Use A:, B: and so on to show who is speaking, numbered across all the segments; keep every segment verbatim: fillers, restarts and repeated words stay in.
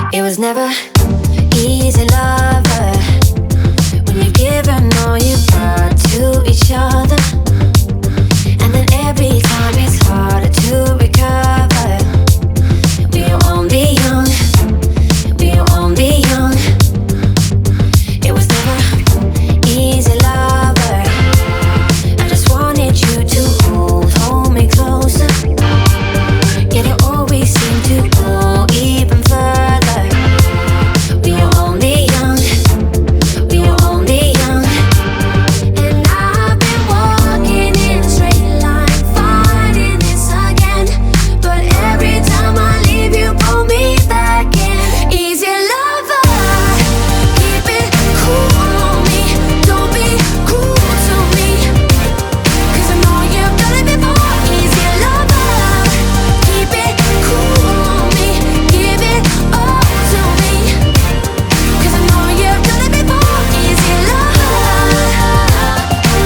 A: It was never easy, lover, when you've given all you got to each other, and then every time it's harder to recover. We are only young, we are only young. It was never easy, lover. I just wanted you to hold, hold me closer. Yet it always seemed to go even further. We are only young, we are only young. And I've been walking in a straight line, fighting this again. But every time I leave, you pull me back in. Easy lover, keep it cool on me. Don't be cruel to me, 'cause I know you've done it before. Easy lover, keep it cool on me. Give it all to me, 'cause I know you've done it before. Easy lover,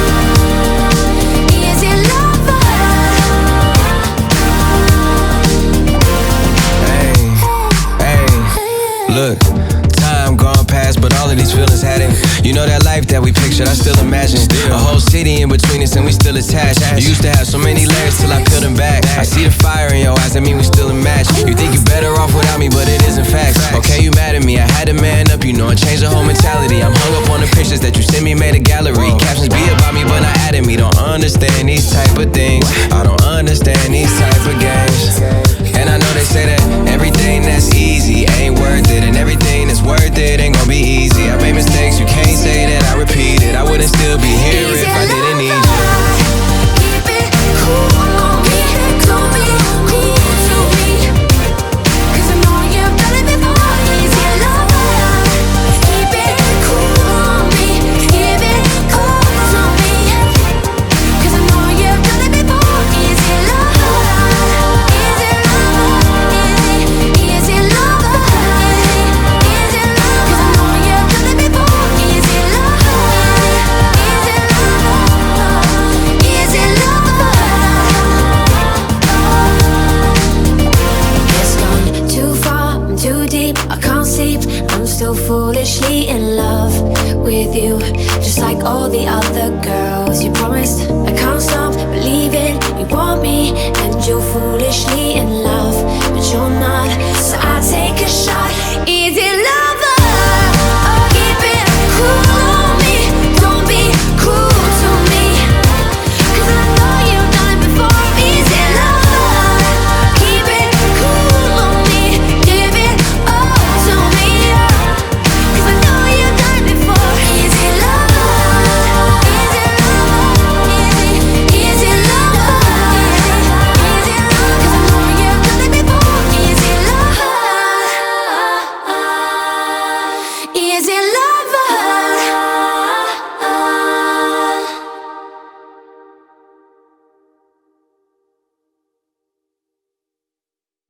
A: easy lover.
B: Hey, hey, look, time gone past, but all of these feelings hadn't. You know that life that we pictured, I still imagine. A whole city in between us and we still attached. You used to have so many layers till I peeled them back. I see the fire in your eyes, that mean we still a match. You think you're better off without me, but it isn't facts. Okay, you mad at me, I had to man up, you know, and change the whole mentality. I'm hung up on the pictures that you sent me, made a gallery. Captions be about me, but not at me. Don't understand these type of things. I don't understand these type of games. And I know they say that everything that's easy ain't worth it, and everything that's worth it ain't gonna be easy. I made mistakes, you can't say that I repeat it. I wouldn't still be here if I didn't need you.
A: Keep it cool on me, don't be cool to me, 'cause I know you've done it before. Easy lover, keep it cool on me. Give it all to me, 'cause I know you've done it before. Easy lover, easy lover, easy, easy lover, easy lover, 'cause I know you've done it before. Easy lover, easy lover, easy lover. It's gone too far, I'm too deep, I can't sleep. I'm still foolishly in love with you, just like all the other girls. You promised